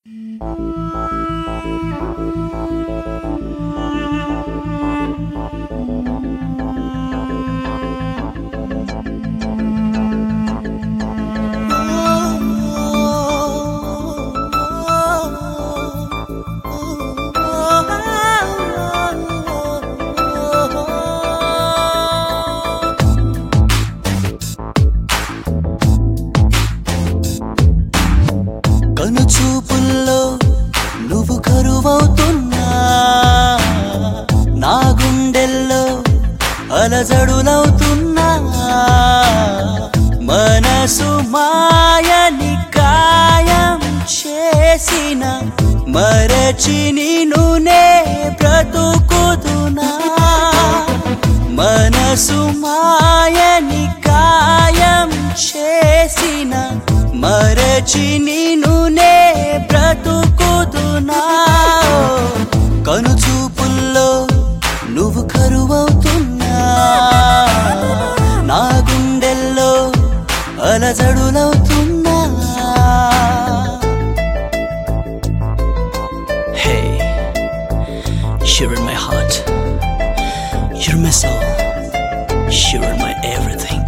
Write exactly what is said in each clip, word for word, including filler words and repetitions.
కనుచూపుల్లో నువ్వు కరువవుతున్నా నా గుండెల్లో అలజడులవుతున్నా మనసు మాయని కాయం చేసిన మరచి నిన్నునే బ్రతుకుతున్నా మనసు మాయని కాయం చేసిన మరచి నిన్నునే బ్రతుకుతున్నా కనుచూపుల్లో నువ్వు కరువవుతున్నా నా గుండెల్లో అలజడులవుతున్నా Hey, you're in my heart, you're my soul, you're my everything.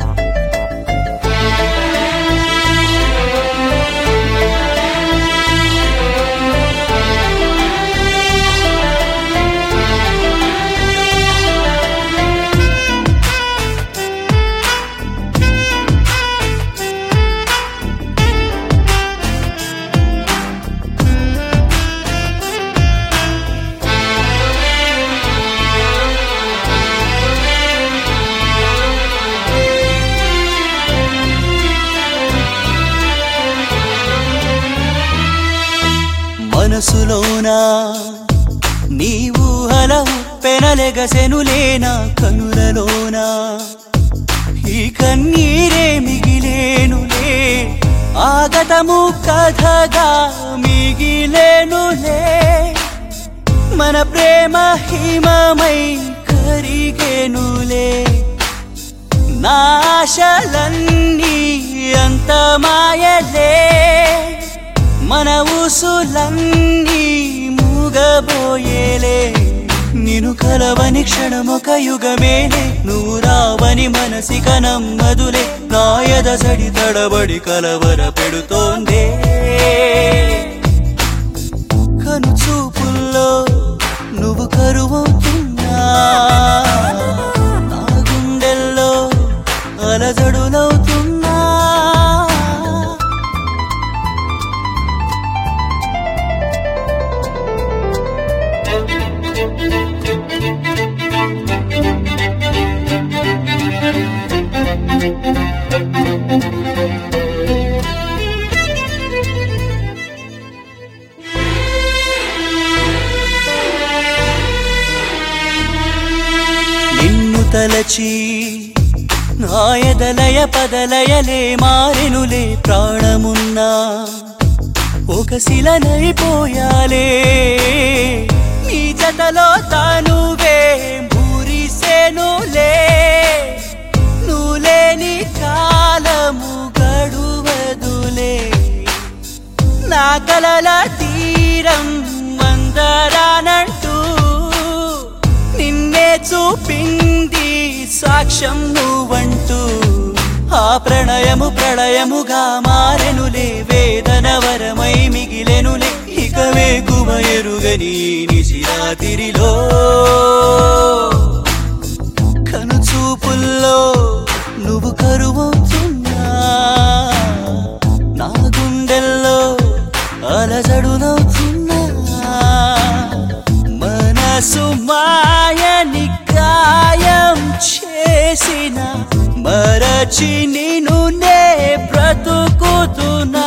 మనసులోనా నీవు అల పెనలెగసెనులేనా కనులలోనా ఈ కన్నీరే మిగిలేనులే ఆగతము కథగా మిగిలేనులే మన ప్రేమ హిమమై కరిగేనులే నాశలన్నీ అంత మాయలే మన ఊసులన్నీ మూగబోయేలే నిన్ను కలవని క్షణమొక యుగమేలే నువ్వు రావని మనసిక నమ్మదులే నా ఎదసడి తడబడి కలవర పెడుతోందే కనుచూపుల్లో నువ్వు కరువవుతున్నా నా గుండెల్లో అలజడులవుతున్నా నిన్ను తలచి నా ఎదలయ పదలయలే మారెనులే ప్రాణమున్నా ఒక శిలనైపోయాలే నీ జతలో తానువే మురిసేనులే నువ్వులేని కాలము గడువదులే నా కలల తీరం మందరానంటూ నిన్నే చూపింది సాక్ష్యం నువ్వంటూ ఆ ప్రణయము ప్రళయముగా మారెనులే వేదన వరమై మిగిలెనులే ఇక వేకువ ఎరుగని నిశిరాతిరిలో కనుచూపుల్లో నువ్వు కరువవుతున్నా నా గుండెల్లో అలజడులవుతున్నా మనసు మాయని కాయం చేసిన మరచి నిన్నునే బ్రతుకుతున్నా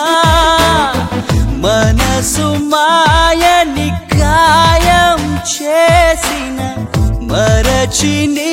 మనసు మాయని కాయం చేసిన మరచి